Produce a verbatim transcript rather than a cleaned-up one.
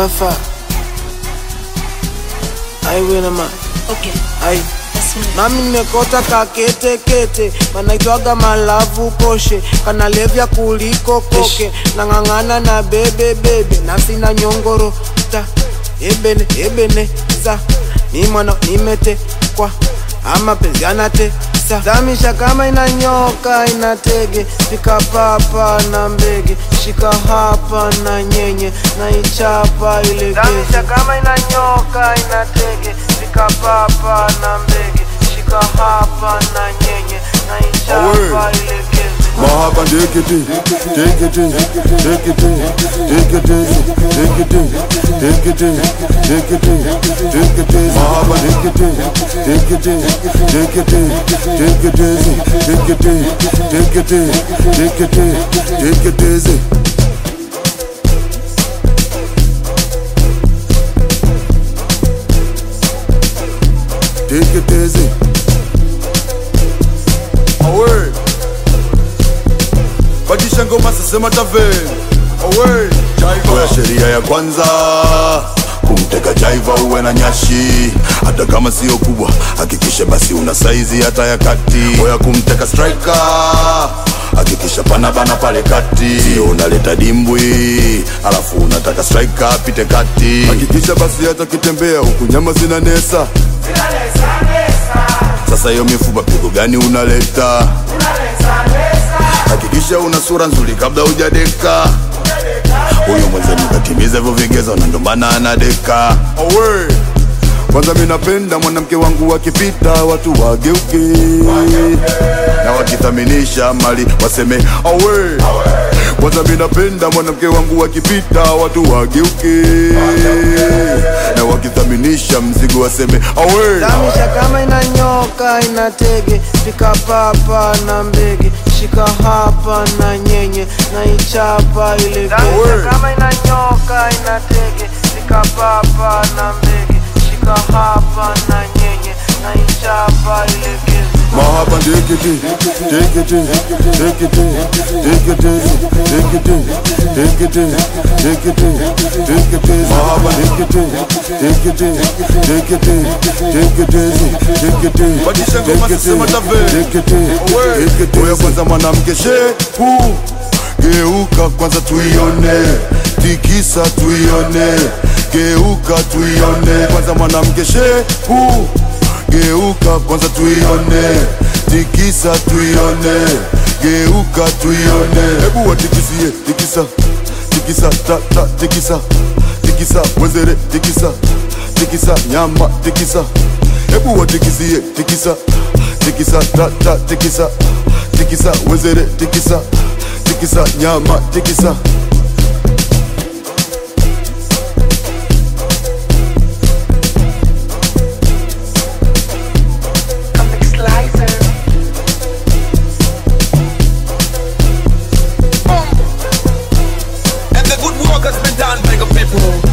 Alpha. I win a man. Okay. I nami nimekota kakete kete wanaitwaga malavu poshe kanalevya kuliko koke nangangana na bebe bebe nafsi na nyongoro ta ebene ebene za ni mwana nimete kwa ama pezana te sa damisha kama inanyoka inatege fika papa na mbege shika hapa na nyenye na ichapa ile damisha kama inanyoka inatege fika papa na mbege shika hapa na nyenye na ichapa ile geze Mahaba take it, take it, take it, take it, take it, take it, take it, take it, take it. Mahaba take it, take it, take it, take it, take it, take it, take it, take it, take it, take it. Take it easy. Away. Badisha ngoma sasema taveni. Away. Kwa sheria ya kwanza kumteka jaiva uwe na nyashi. Hata kama sio kubwa hakikisha basi una saizi hata ya kati. Oya kumteka striker hakikisha pana bana pale kati. Sio unaleta dimbwi alafu unataka striker apite kati. Hakikisha basi hata kitembea huku nyama zina nesa. Sasa hiyo mifupa pigo gani unaleta? Hakikisha una sura nzuri kabla hujadeka. Huyo mwanzani katimiza hivyo vigezo na ndo maana anadeka. Away. Kwanza mimi napenda mwanamke wangu wakipita watu wageuke, na wakithaminisha mali waseme away. Kwanza mimi napenda mwanamke wangu wakipita watu wageuke, na wakithaminisha mzigo waseme away. Damisha kama inanyoka inatege fika papa na mbege shika hapa na nyenye na ichapa ile geze. Damisha kama inanyoka inatege fika papa na mbege shika hapa na nyenye na ichapa ile geze. Mahaba take it, take it, take it, take it, take it, take it, take it, take it. Mahaba take it, take it, take it, take it, take it. Badisha ngoma sasema taveni. Take it, take it. Oya kwanza mwanamke shepu geuka kwanza tuione, tikisa tuione, geuka tuione. Kwanza mwanamke shepu geuka kwanza tuione, tikisa tuione, geuka tuione. Hebu watikisie, tikisa, tikisa, ta ta, tikisa, tikisa, wezere, tikisa, tikisa, nyama, tikisa. Hebu watikisie, tikisa, tikisa, ta ta, tikisa, tikisa, wezere, tikisa, tikisa, nyama, tikisa. And the good work has been done by the people.